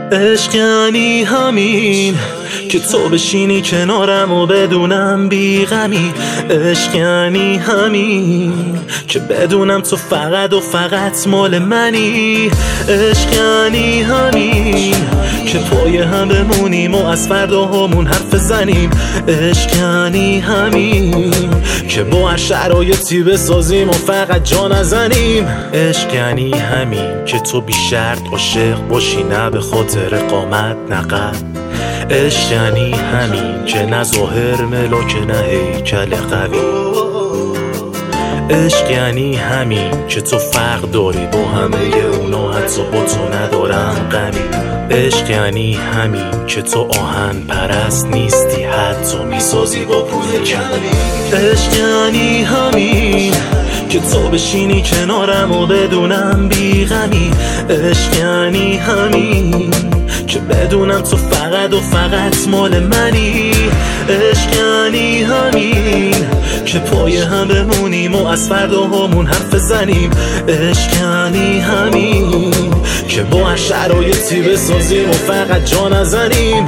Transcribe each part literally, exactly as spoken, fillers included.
عشق یعنی همین که تو بشینی کنارم و بدونم بیغمی. عشق یعنی همین که بدونم تو فقط و فقط مال منی. عشق یعنی همین که پای هم بمونیم و از فردا همون حرف زنیم. عشق یعنی همین که با هر شرایطی بسازیم و فقط جا نزنیم. عشق یعنی همین که تو بی شرط عاشق باشی، نه به خاطر قامت نه قد. عشق یعنی همین که نه ظاهر ملاک نه هیکل قوی. عشق یعنی همین که تو فرق داری با همه اونا، حتی با تو ندارم غمی. عشق یعنی همین که تو آهن پرست نیستی، حتی میسازی با پول کمی. عشق یعنی همین که تو بشینی کنارم و بدونم بیغمی. عشق یعنی همین که بدونم تو فقط و فقط مال منی. عشق یعنی همین که پای هم بمونیم و از فردا همون حرف زنیم. عشق یعنی همین که با هر شرایطی بسازیم و فقط جا نزنیم.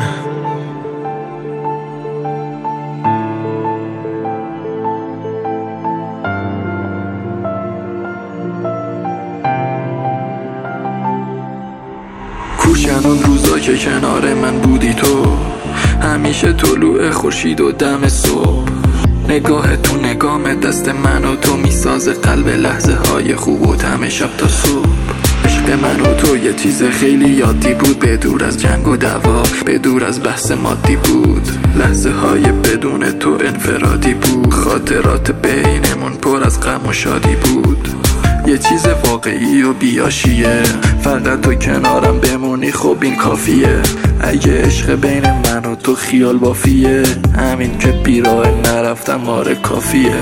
کوشن اون روزا که کنار من بودی تو، همیشه طلوع خورشید و دم صبح. نگاه تو نگام دست من و تو میسازه قلب لحظه های خوب و طعم شب تا صبح. عشق من و تو یه چیز خیلی یادی بود، به دور از جنگ و دعوا، به دور از بحث مادی بود. لحظه های بدون تو انفرادی بود، خاطرات بینمون پر از غم و شادی بود. یه چیز واقعی و بیاشیه، فقط تو کنارم بمونی خب این کافیه. اگه عشق بین من و تو خیال بافیه، همین که بیراه نرفتم آره کافیه.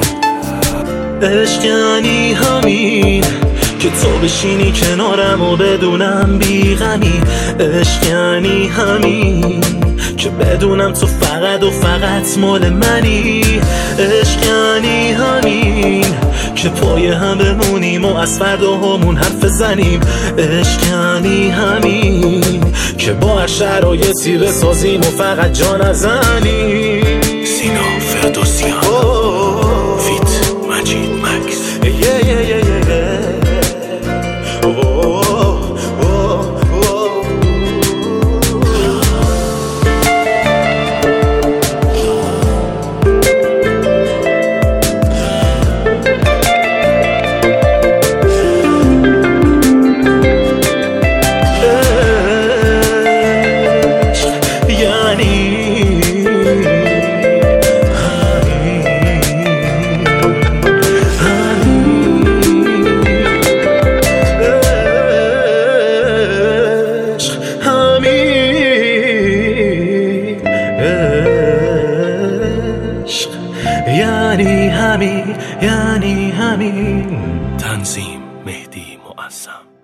عشق یعنی همین که تو بشینی کنارم و بدونم بیغمی. عشق یعنی همین که بدونم تو فقط و فقط مال منی. عشق یعنی همین که پای هم بمونیم و از فردا همون حرف زنیم. عشق یعنی همین که با هر شرایطی بسازیم و فقط جا نزنیم. سینا فردوسیان فیت مجید مکس. یعنی همین، یعنی همین. تنظیم مهدی معظم.